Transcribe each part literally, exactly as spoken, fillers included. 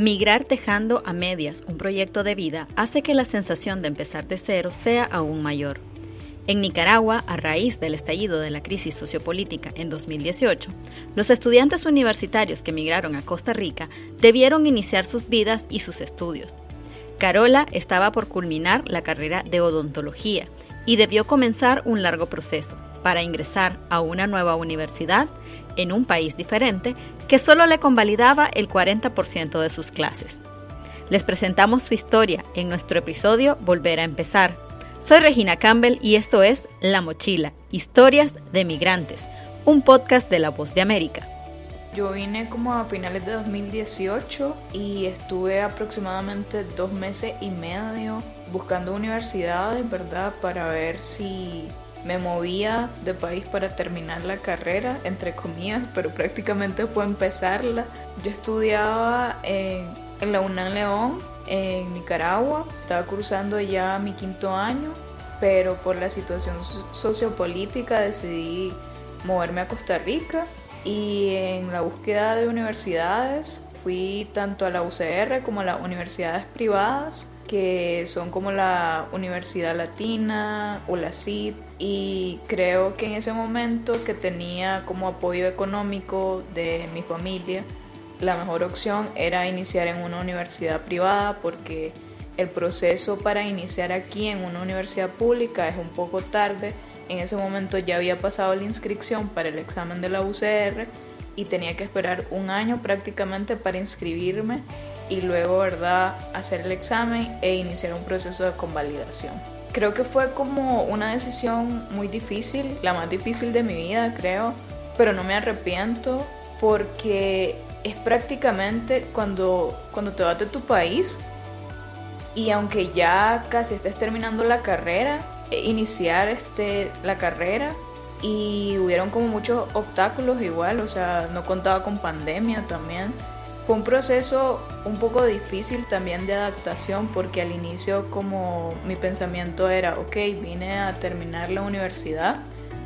Migrar dejando a medias un proyecto de vida hace que la sensación de empezar de cero sea aún mayor. En Nicaragua, a raíz del estallido de la crisis sociopolítica en dos mil dieciocho, los estudiantes universitarios que migraron a Costa Rica debieron iniciar sus vidas y sus estudios. Carola estaba por culminar la carrera de odontología y debió comenzar un largo proceso para ingresar a una nueva universidad en un país diferente que solo le convalidaba el cuarenta por ciento de sus clases. Les presentamos su historia en nuestro episodio Volver a Empezar. Soy Regina Campbell y esto es La Mochila, Historias de Migrantes, un podcast de La Voz de América. Yo vine como a finales de dos mil dieciocho y estuve aproximadamente dos meses y medio buscando universidades, ¿verdad? Para ver si me movía de país para terminar la carrera, entre comillas, pero prácticamente fue empezarla. Yo estudiaba en, en la UNAM León, en Nicaragua. Estaba cursando ya mi quinto año, pero por la situación sociopolítica decidí moverme a Costa Rica. Y en la búsqueda de universidades fui tanto a la U C R como a las universidades privadas, que son como la Universidad Latina o la C I D, y creo que en ese momento que tenía como apoyo económico de mi familia, la mejor opción era iniciar en una universidad privada, porque el proceso para iniciar aquí en una universidad pública es un poco tarde. En ese momento ya había pasado la inscripción para el examen de la U C R y tenía que esperar un año prácticamente para inscribirme y luego, ¿verdad?, hacer el examen e iniciar un proceso de convalidación. Creo que fue como una decisión muy difícil, la más difícil de mi vida, creo, pero no me arrepiento porque es prácticamente cuando, cuando te vas de tu país y aunque ya casi estés terminando la carrera, iniciar este, la carrera, y hubieron como muchos obstáculos igual, o sea, no contaba con pandemia también. Fue un proceso un poco difícil también de adaptación porque al inicio como mi pensamiento era, ok, vine a terminar la universidad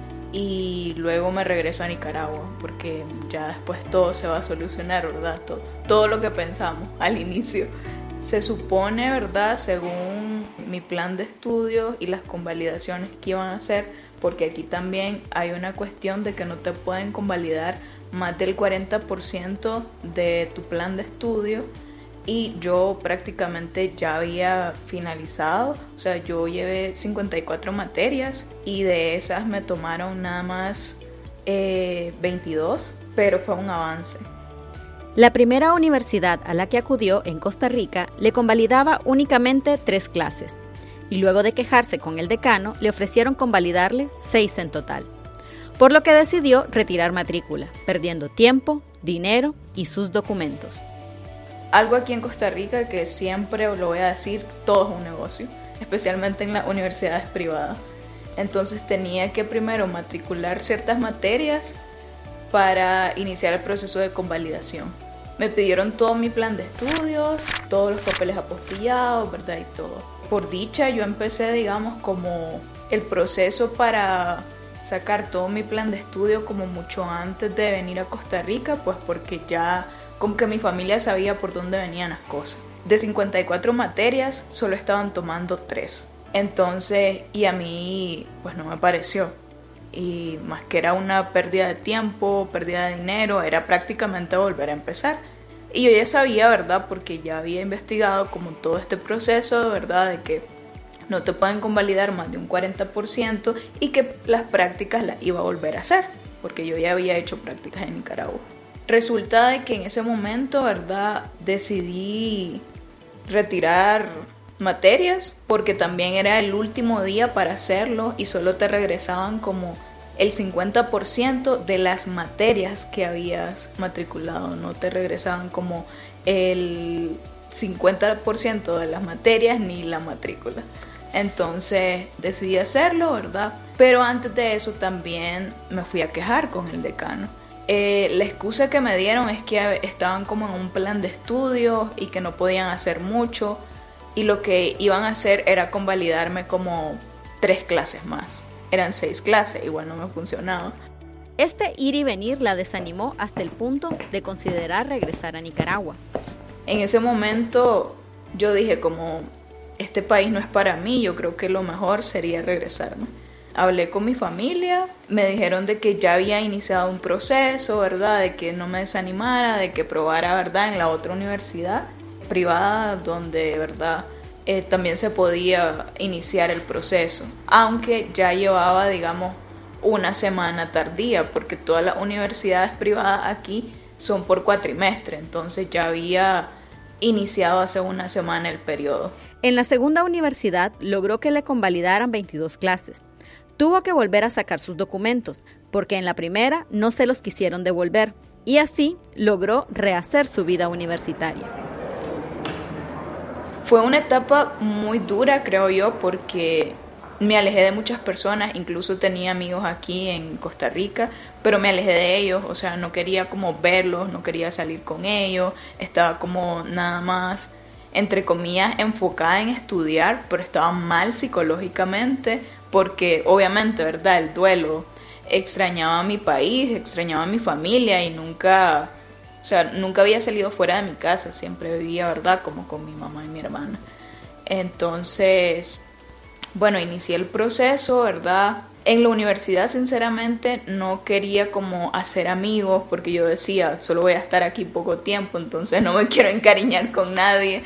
y luego me regreso a Nicaragua porque ya después todo se va a solucionar, ¿verdad? Todo, todo lo que pensamos al inicio. Se supone, ¿verdad?, según mi plan de estudios y las convalidaciones que iban a hacer, porque aquí también hay una cuestión de que no te pueden convalidar más del cuarenta por ciento de tu plan de estudio, y yo prácticamente ya había finalizado, o sea, yo llevé cincuenta y cuatro materias y de esas me tomaron nada más eh, veintidós, pero fue un avance. La primera universidad a la que acudió en Costa Rica le convalidaba únicamente tres clases y luego de quejarse con el decano le ofrecieron convalidarle seis en total, por lo que decidió retirar matrícula, perdiendo tiempo, dinero y sus documentos. Algo aquí en Costa Rica que siempre lo voy a decir, todo es un negocio, especialmente en las universidades privadas. Entonces tenía que primero matricular ciertas materias para iniciar el proceso de convalidación. Me pidieron todo mi plan de estudios, todos los papeles apostillados, ¿verdad? Y todo. Por dicha, yo empecé, digamos, como el proceso para sacar todo mi plan de estudio como mucho antes de venir a Costa Rica, pues porque ya como que mi familia sabía por dónde venían las cosas. De cincuenta y cuatro materias, solo estaban tomando tres. Entonces, y a mí, pues no me pareció. Y más que era una pérdida de tiempo, pérdida de dinero, era prácticamente volver a empezar. Y yo ya sabía, ¿verdad?, porque ya había investigado como todo este proceso, ¿verdad?, de que no te pueden convalidar más de un cuarenta por ciento y que las prácticas las iba a volver a hacer, porque yo ya había hecho prácticas en Nicaragua. Resulta de que en ese momento, ¿verdad?, decidí retirar materias porque también era el último día para hacerlo y solo te regresaban como el cincuenta por ciento de las materias que habías matriculado, no te regresaban como el cincuenta por ciento de las materias ni la matrícula. Entonces decidí hacerlo, ¿verdad? Pero antes de eso también me fui a quejar con el decano. Eh, la excusa que me dieron es que estaban como en un plan de estudio y que no podían hacer mucho, y lo que iban a hacer era convalidarme como tres clases más. Eran seis clases, igual no me funcionaba. Este ir y venir la desanimó hasta el punto de considerar regresar a Nicaragua. En ese momento yo dije como, este país no es para mí, yo creo que lo mejor sería regresarme. Hablé con mi familia, me dijeron de que ya había iniciado un proceso, ¿verdad? De que no me desanimara, de que probara, ¿verdad? En la otra universidad privada donde, ¿verdad? Eh, también se podía iniciar el proceso, aunque ya llevaba, digamos, una semana tardía, porque todas las universidades privadas aquí son por cuatrimestre, entonces ya había iniciado hace una semana el periodo. En la segunda universidad logró que le convalidaran veintidós clases. Tuvo que volver a sacar sus documentos, porque en la primera no se los quisieron devolver, y así logró rehacer su vida universitaria. Fue una etapa muy dura, creo yo, porque me alejé de muchas personas, incluso tenía amigos aquí en Costa Rica, pero me alejé de ellos, o sea, no quería como verlos, no quería salir con ellos, estaba como nada más, entre comillas, enfocada en estudiar, pero estaba mal psicológicamente, porque obviamente, ¿verdad? El duelo, extrañaba a mi país, extrañaba a mi familia y nunca, o sea, nunca había salido fuera de mi casa, siempre vivía, ¿verdad? Como con mi mamá y mi hermana. Entonces, bueno, inicié el proceso, ¿verdad? En la universidad, sinceramente, no quería como hacer amigos porque yo decía, solo voy a estar aquí poco tiempo, entonces no me quiero encariñar con nadie.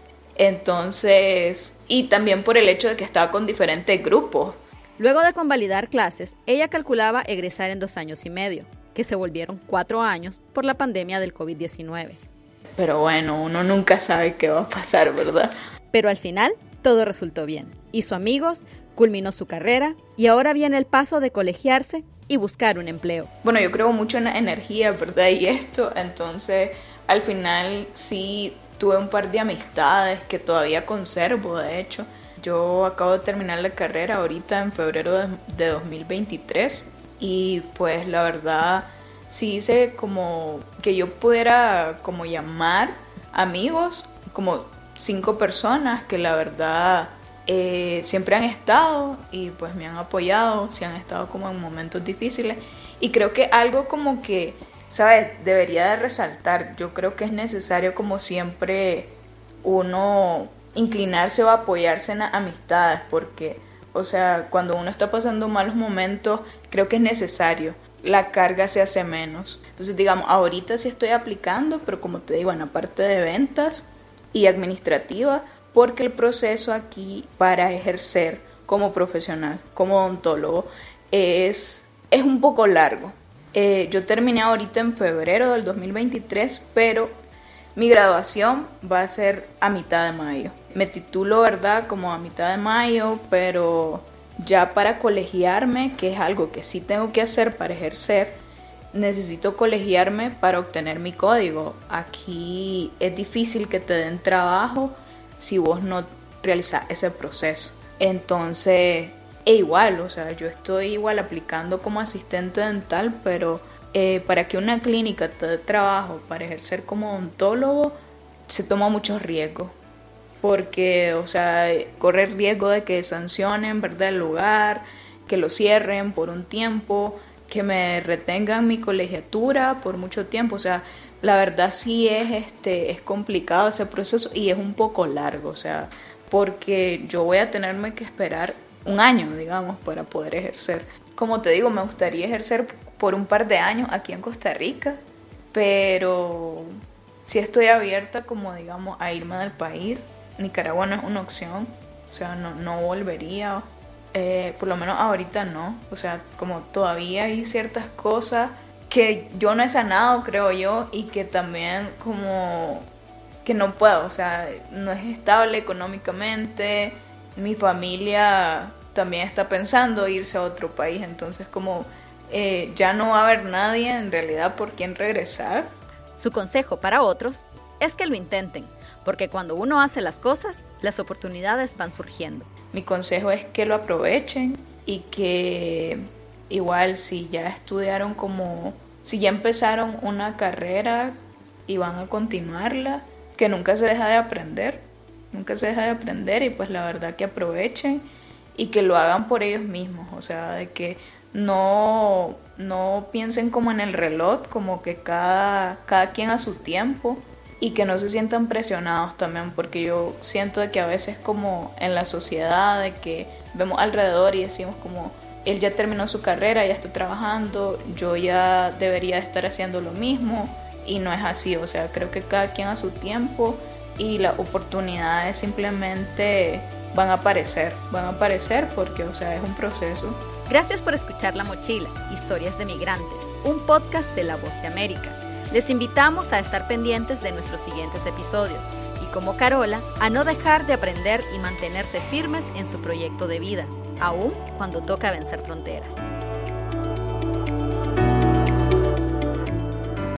Entonces, y también por el hecho de que estaba con diferentes grupos. Luego de convalidar clases, ella calculaba egresar en dos años y medio, que se volvieron cuatro años por la pandemia del covid diecinueve. Pero bueno, uno nunca sabe qué va a pasar, ¿verdad? Pero al final, todo resultó bien. Hizo amigos, culminó su carrera y ahora viene el paso de colegiarse y buscar un empleo. Bueno, yo creo mucho en la energía, ¿verdad? Y esto, entonces, al final sí tuve un par de amistades que todavía conservo, de hecho. Yo acabo de terminar la carrera ahorita en febrero de, de dos mil veintitrés y pues la verdad sí hice como que yo pudiera como llamar amigos, como cinco personas que la verdad eh, siempre han estado y pues me han apoyado, si han estado como en momentos difíciles y creo que algo como que, ¿sabes? Debería de resaltar, yo creo que es necesario como siempre uno inclinarse o apoyarse en las amistades porque, o sea, cuando uno está pasando malos momentos, creo que es necesario, la carga se hace menos. Entonces, digamos, ahorita sí estoy aplicando, pero como te digo, en la parte de ventas y administrativa, porque el proceso aquí para ejercer como profesional, como odontólogo, es, es un poco largo. Eh, yo terminé ahorita en febrero del dos mil veintitrés, pero mi graduación va a ser a mitad de mayo. Me titulo, ¿verdad?, como a mitad de mayo, pero ya para colegiarme, que es algo que sí tengo que hacer para ejercer, necesito colegiarme para obtener mi código. Aquí es difícil que te den trabajo si vos no realizás ese proceso. Entonces, e igual, o sea, yo estoy igual aplicando como asistente dental, pero eh, para que una clínica te dé trabajo para ejercer como odontólogo, se toma muchos riesgos. Porque, o sea, corre el riesgo de que sancionen, ¿verdad?, el lugar, que lo cierren por un tiempo, que me retengan mi colegiatura por mucho tiempo. O sea, la verdad sí es, este, es complicado ese proceso y es un poco largo, o sea, porque yo voy a tenerme que esperar un año, digamos, para poder ejercer. Como te digo, me gustaría ejercer por un par de años aquí en Costa Rica, pero sí estoy abierta, como digamos, a irme del país. Nicaragua no es una opción, o sea, no, no volvería, eh, por lo menos ahorita no, o sea, como todavía hay ciertas cosas que yo no he sanado, creo yo, y que también como que no puedo, o sea, no es estable económicamente, mi familia también está pensando irse a otro país, entonces como eh, ya no va a haber nadie en realidad por quien regresar. Su consejo para otros es que lo intenten, porque cuando uno hace las cosas, las oportunidades van surgiendo. Mi consejo es que lo aprovechen y que igual si ya estudiaron como, si ya empezaron una carrera y van a continuarla, que nunca se deja de aprender, nunca se deja de aprender y pues la verdad que aprovechen y que lo hagan por ellos mismos, o sea, de que no, no piensen como en el reloj, como que cada, cada quien a su tiempo, y que no se sientan presionados también, porque yo siento de que a veces como en la sociedad, de que vemos alrededor y decimos como, él ya terminó su carrera, ya está trabajando, yo ya debería estar haciendo lo mismo, y no es así. O sea, creo que cada quien a su tiempo, y las oportunidades simplemente van a aparecer, van a aparecer porque, o sea, es un proceso. Gracias por escuchar La Mochila, Historias de Migrantes, un podcast de La Voz de América. Les invitamos a estar pendientes de nuestros siguientes episodios y, como Carola, a no dejar de aprender y mantenerse firmes en su proyecto de vida, aún cuando toca vencer fronteras.